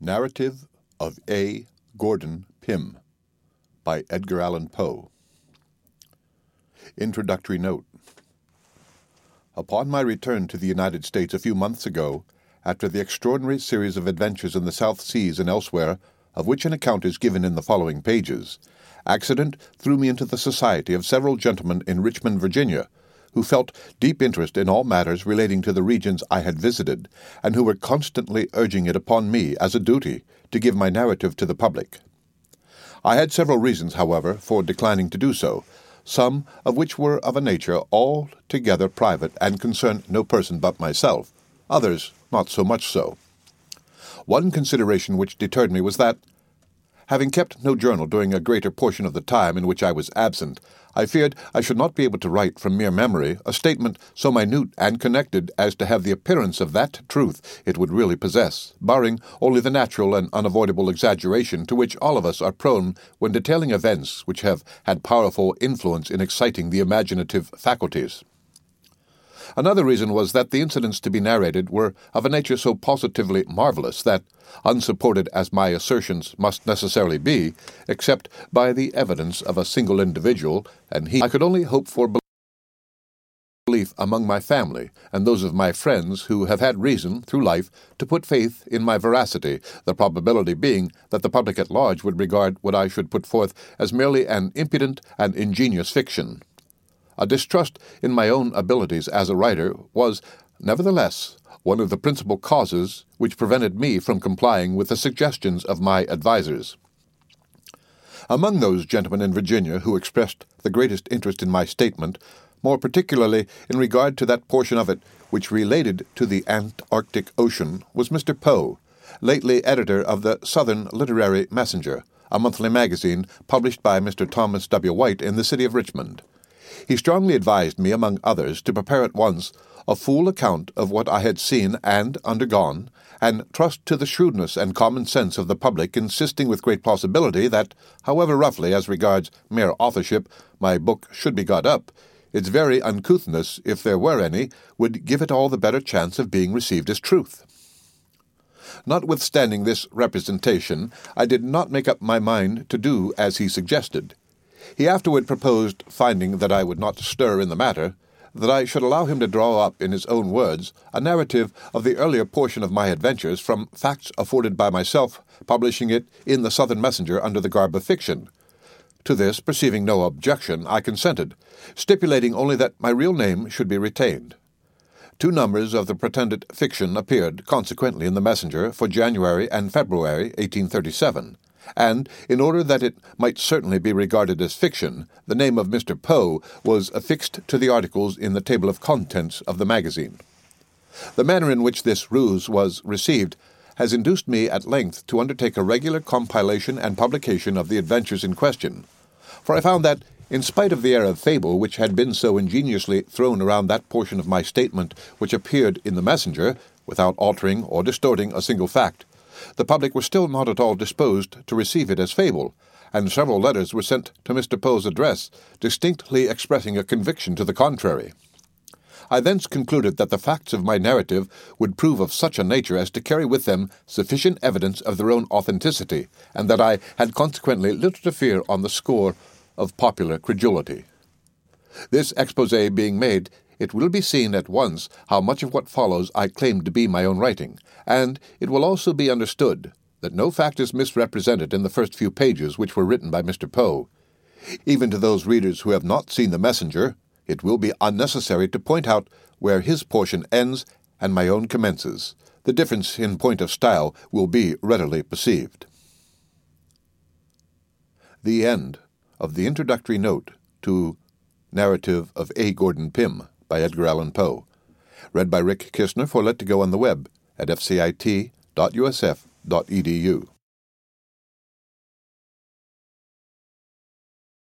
Narrative of A. Gordon Pym by Edgar Allan Poe. Introductory Note. Upon my return to the United States a few months ago, after the extraordinary series of adventures in the South Seas and elsewhere, of which an account is given in the following pages, accident threw me into the society of several gentlemen in Richmond, Virginia, who felt deep interest in all matters relating to the regions I had visited, and who were constantly urging it upon me as a duty to give my narrative to the public. I had several reasons, however, for declining to do so, some of which were of a nature altogether private and concerned no person but myself, others not so much so. One consideration which deterred me was that, having kept no journal during a greater portion of the time in which I was absent, I feared I should not be able to write from mere memory a statement so minute and connected as to have the appearance of that truth it would really possess, barring only the natural and unavoidable exaggeration to which all of us are prone when detailing events which have had powerful influence in exciting the imaginative faculties. Another reason was that the incidents to be narrated were of a nature so positively marvelous that, unsupported as my assertions must necessarily be, except by the evidence of a single individual, and I could only hope for belief among my family and those of my friends who have had reason, through life, to put faith in my veracity, the probability being that the public at large would regard what I should put forth as merely an impudent and ingenious fiction. A distrust in my own abilities as a writer was, nevertheless, one of the principal causes which prevented me from complying with the suggestions of my advisers. Among those gentlemen in Virginia who expressed the greatest interest in my statement, more particularly in regard to that portion of it which related to the Antarctic Ocean, was Mr. Poe, lately editor of the Southern Literary Messenger, a monthly magazine published by Mr. Thomas W. White in the city of Richmond. He strongly advised me, among others, to prepare at once a full account of what I had seen and undergone, and trust to the shrewdness and common sense of the public, insisting with great plausibility that, however roughly as regards mere authorship my book should be got up, its very uncouthness, if there were any, would give it all the better chance of being received as truth. Notwithstanding this representation, I did not make up my mind to do as he suggested. He afterward proposed, finding that I would not stir in the matter, that I should allow him to draw up, in his own words, a narrative of the earlier portion of my adventures from facts afforded by myself, publishing it in the Southern Messenger under the garb of fiction. To this, perceiving no objection, I consented, stipulating only that my real name should be retained. 2 numbers of the pretended fiction appeared, consequently, in the Messenger for January and February 1837. And, in order that it might certainly be regarded as fiction, the name of Mr. Poe was affixed to the articles in the table of contents of the magazine. The manner in which this ruse was received has induced me at length to undertake a regular compilation and publication of the adventures in question, for I found that, in spite of the air of fable which had been so ingeniously thrown around that portion of my statement which appeared in the Messenger, without altering or distorting a single fact, the public was still not at all disposed to receive it as fable, and several letters were sent to Mr. Poe's address, distinctly expressing a conviction to the contrary. I thence concluded that the facts of my narrative would prove of such a nature as to carry with them sufficient evidence of their own authenticity, and that I had consequently little to fear on the score of popular credulity. This exposé being made, it will be seen at once how much of what follows I claim to be my own writing, and it will also be understood that no fact is misrepresented in the first few pages which were written by Mr. Poe. Even to those readers who have not seen the Messenger, it will be unnecessary to point out where his portion ends and my own commences. The difference in point of style will be readily perceived. The end of the introductory note to Narrative of A. Gordon Pym by Edgar Allan Poe. Read by Rick Kistner for Let to Go on the web at fcit.usf.edu.